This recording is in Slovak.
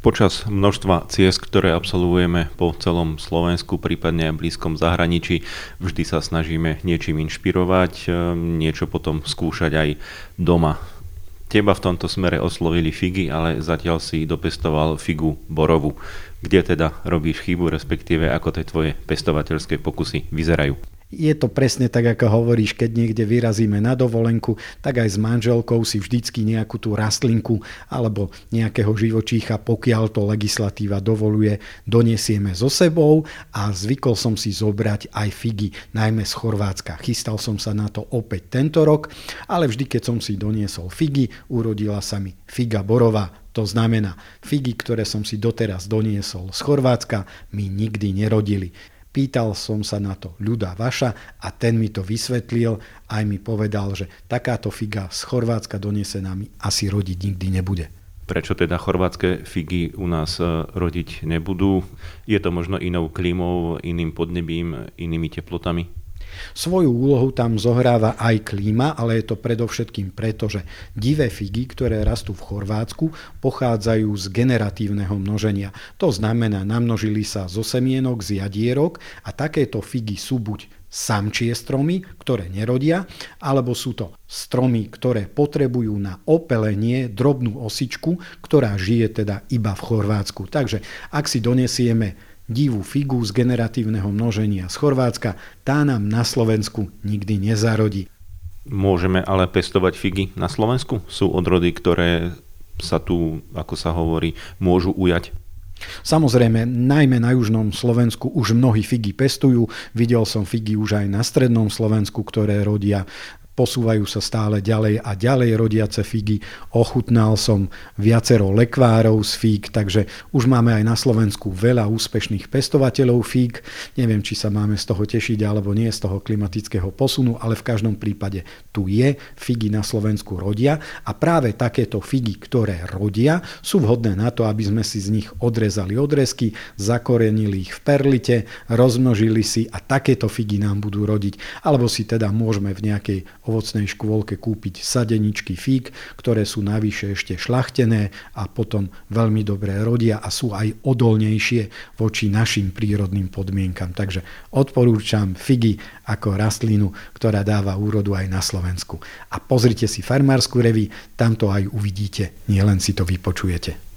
Počas množstva ciest, ktoré absolvujeme po celom Slovensku, prípadne aj blízkom zahraničí, vždy sa snažíme niečím inšpirovať, niečo potom skúšať aj doma. Teba v tomto smere oslovili figy, ale zatiaľ si dopestoval figu borovú. Kde teda robíš chybu, respektíve ako tie tvoje pestovateľské pokusy vyzerajú? Je to presne tak, ako hovoríš, keď niekde vyrazíme na dovolenku, tak aj s manželkou si vždycky nejakú tú rastlinku alebo nejakého živočícha, pokiaľ to legislatíva dovoluje, donesieme so sebou a zvykol som si zobrať aj figy, najmä z Chorvátska. Chystal som sa na to opäť tento rok, ale vždy, keď som si doniesol figy, urodila sa mi figa borová. To znamená, figy, ktoré som si doteraz doniesol z Chorvátska, mi nikdy nerodili. Pýtal som sa na to Ľuda Vaša a ten mi to vysvetlil, aj mi povedal, že takáto figa z Chorvátska donesená mi asi rodiť nikdy nebude. Prečo teda chorvátske figy u nás rodiť nebudú? Je to možno inou klímou, iným podnebím, inými teplotami? Svoju úlohu tam zohráva aj klíma, ale je to predovšetkým preto, že divé figy, ktoré rastú v Chorvátsku, pochádzajú z generatívneho množenia. To znamená, namnožili sa zo semienok, z jadierok a takéto figy sú buď samčie stromy, ktoré nerodia, alebo sú to stromy, ktoré potrebujú na opelenie drobnú osičku, ktorá žije teda iba v Chorvátsku. Takže ak si donesieme divú figu z generatívneho množenia z Chorvátska, tá nám na Slovensku nikdy nezarodí. Môžeme ale pestovať figy na Slovensku? Sú odrody, ktoré sa tu, ako sa hovorí, môžu ujať? Samozrejme, najmä na južnom Slovensku už mnohí figy pestujú. Videl som figy už aj na strednom Slovensku, ktoré rodia. Posúvajú sa stále ďalej a ďalej rodiace figy. Ochutnal som viacero lekvárov z fíg, takže už máme aj na Slovensku veľa úspešných pestovateľov fíg. Neviem, či sa máme z toho tešiť alebo nie z toho klimatického posunu, ale v každom prípade tu je, figy na Slovensku rodia a práve takéto figy, ktoré rodia, sú vhodné na to, aby sme si z nich odrezali odrezky, zakorenili ich v perlite, rozmnožili si a takéto figy nám budú rodiť. Alebo si teda môžeme v nejakej ovocnej škôlke kúpiť sadeničky fíg, ktoré sú navyše ešte šľachtené a potom veľmi dobre rodia a sú aj odolnejšie voči našim prírodným podmienkam. Takže odporúčam figy ako rastlinu, ktorá dáva úrodu aj na Slovensku. A pozrite si Farmársku reví, tam to aj uvidíte, nielen si to vypočujete.